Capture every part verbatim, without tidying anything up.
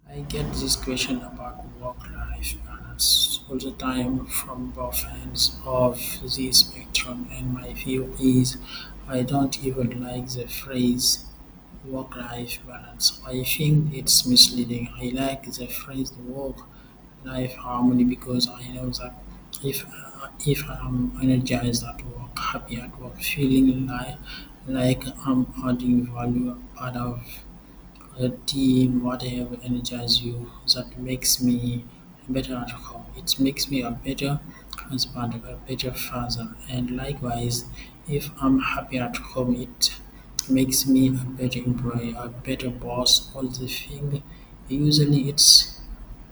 I get this question about work-life balance all the time from both ends of the spectrum, and my view is I don't even like the phrase work-life balance. I think it's misleading. I like the phrase work-life harmony because I know that if if I'm energized at work, happy at work, feeling like like I'm adding value, part of a team, whatever energizes you, that makes me better at home. It makes me a better husband, a better father, and likewise, if I'm happy at home, it makes me a better employee, a better boss. All the thing. Usually, it's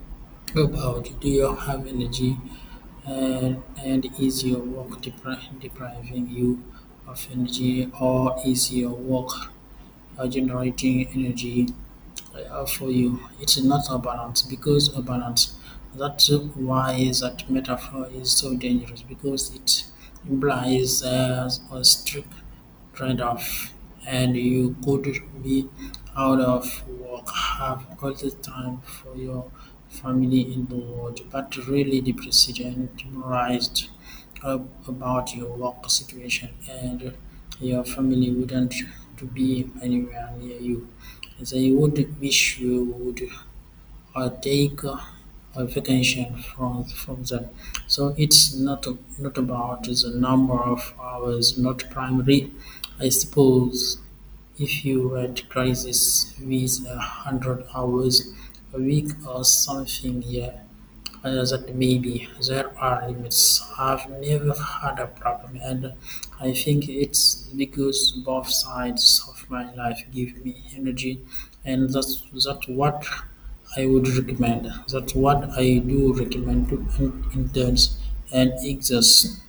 about do you have energy, and, and is your work depri- depriving you of energy, or is your work uh, generating energy uh, for you. It's not a balance because a balance. That's why that metaphor is so dangerous because it implies uh, a strict trade-off, and you could be out of work, have all the time for your family in the world, but really depressed and demoralized ab- about your work situation, and your family wouldn't to be anywhere near you. They would wish you would uh, take uh, a vacation from from them. So it's not not about the number of hours, not primary. I suppose if you had crisis with a hundred hours a week or something, yeah, uh, that maybe there are limits. I've never had a problem, and I think it's because both sides of my life give me energy, and that's that's what I would recommend. That's what I do recommend to in- interns and exes.